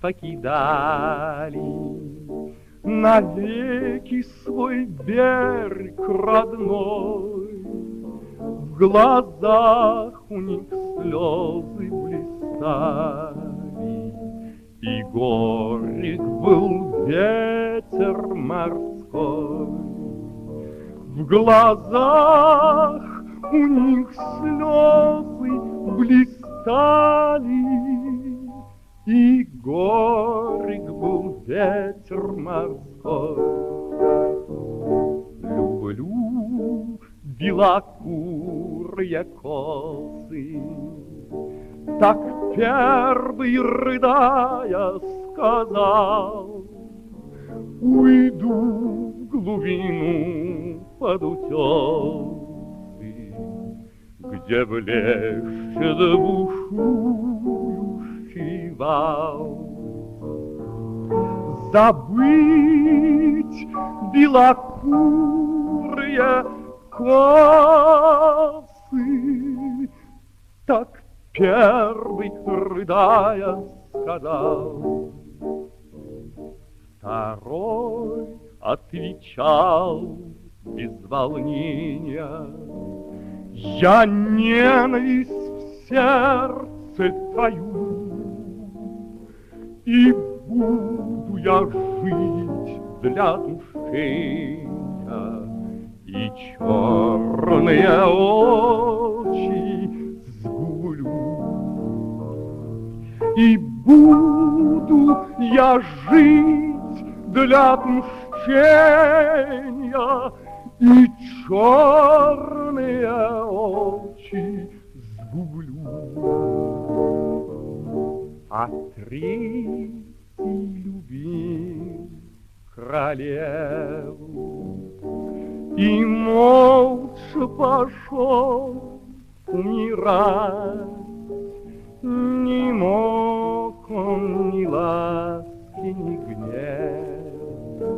покидали навеки свой берег родной. В глазах у них слезы блистали, и горек был ветер морской. В глазах у них слезы блистали, и горек был ветер морской. Люблю белокурые косы, так первый, рыдая, сказал: уйду в глубину под утесы, где блещет бушующий вал. Забыть белокурые косы, так первый, рыдая, сказал. Второй отвечал без волнения: я ненависть в сердце таю, и буду я жить для душения, и черные очи сгублю. И буду я жить для отмщения, и черные очи сгублю. А третий любил королеву и молча пошел умирать. Не мог он ни ласки, ни гнева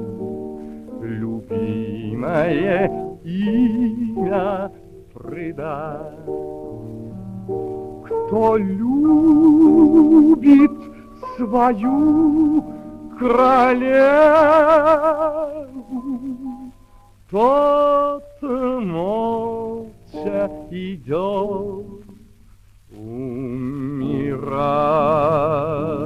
любимое имя предать. Кто любит свою королеву, тот молча идет умирать.